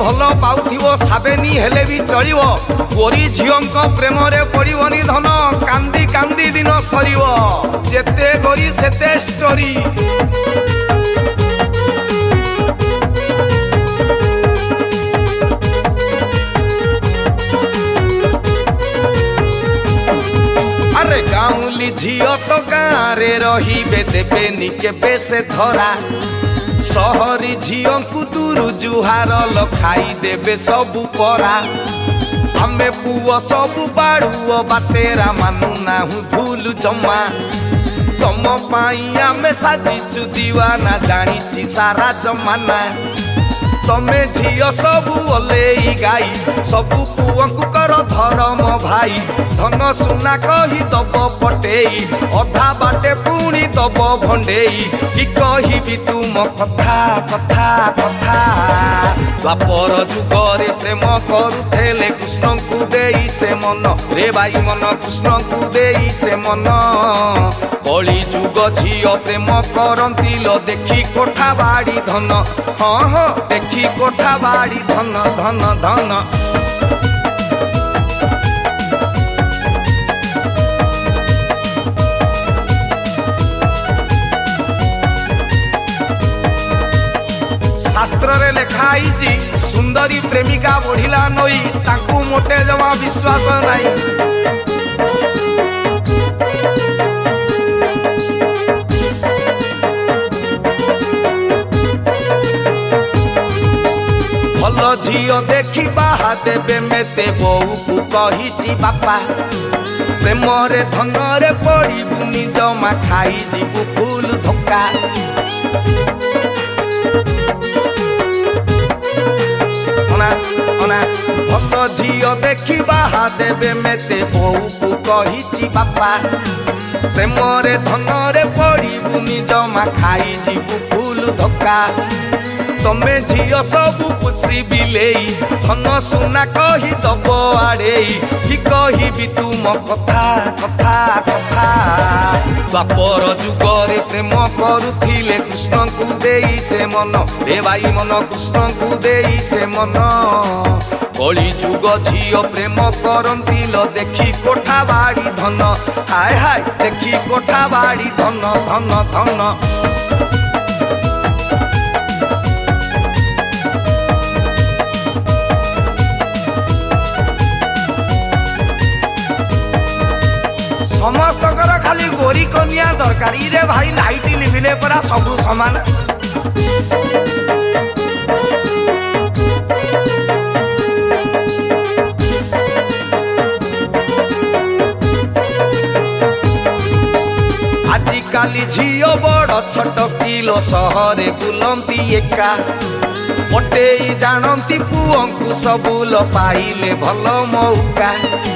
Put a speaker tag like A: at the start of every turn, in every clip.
A: भल पाउथिबो साबेनी हेले भी चलिबो गोरी झियोंक प्रेम रे पड़िबनी धन कांदी कांदी दिन सरिबो जेते गोरी सेते स्टोरी। अरे गाउली झियो तो गाँरे रहिबे देबेनी केबे से धरा सहरी झियों को दूर जुहार ल खाई देबे सबु परा आमे पुओ सबु बाड़ुओ बातेरा मानु नाहु भूल जमा तम पाई आमे साजिचु दीवाना जानिची सारा जमाना तमे झियो सबु ओलेई गाई सबु पुओंकु कर धर्म भाई धन सुना कही दब पटेई अधा बाटे पुणी दब भंडेई कि कहिबी तुम कथा कथा कथा द्वापर जुगरे प्रेम करुथेले कृष्ण को देई से मन रे भाई मन कृष्ण को देई से मन कली जुग झियो प्रेम करंती लो देखी कोठा बाड़ी धन हाँ हाँ देखी कोठा बाड़ी धन धन धन। शास्त्र रे लेखाई जी सुंदरी प्रेमिका बढ़िला नई ताकू मोटे जमा विश्वास नहीं। भल झियो देखी बाहा देबे मेते बोऊ को कहिची बापा प्रेम रे धन रे पड़िबुनी जमा खाई जीबु फूल धोका भल झियो देखी बाहा देबे मेते बोऊ को कहिची बापा प्रेम रे धन रे पड़िबुनी जमा खाई जीबु फूल धोका तमे झियो सबु पुसी बिलेई धन सुना कही दब आड़ेई कि कहिबी तुम कथा कथा कथा द्वापर जुगरे प्रेम करुथिले कृष्ण को देई से मन रे भाई मन कृष्ण को देई से मन कली जुग झियो प्रेम करंती लो देखी कोठा बाड़ी धन हाय हाय देखी कोठा बाड़ी धन धन धन। समस्त खाली गोरी कनिया दरकार रे भाई लाइट लिभिले परा सबु समान। आजिकाली झियो बड़ छोट किलो सहरे बुलंती एका पटेई जानती पुओंकु सबुल पाइले भल मौका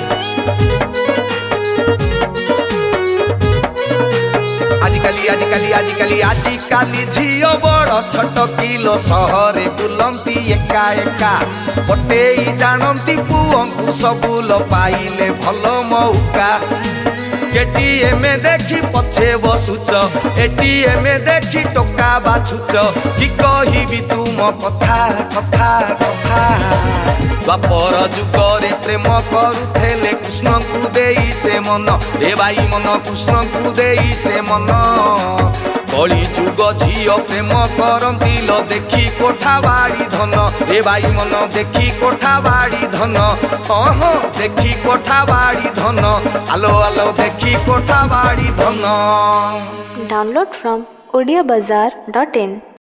A: आजिकाली झियो बड़ छोट किलो सहरे बुलंती एका एका पटेई जानती पुओंकु सबुल पाइले भल मौका एटीएम देखी पछे बसुच एटीएम देखी टोका बाछुच कि कहिबी तुम कथा कथा कथा द्वापर जुगरे प्रेम करुथेले कृष्ण को देई से मन रे भाई मन कृष्ण को देई से मन कली जुग झियो प्रेम करंती लो देखी कोठा बाड़ी धन रे भाई मन देखी कोठा बाड़ी धन हाँ हाँ देखी कोठा बाड़ी धन आलो आलो देखी कोठा बाड़ी धन।
B: Download from odiabazaar.in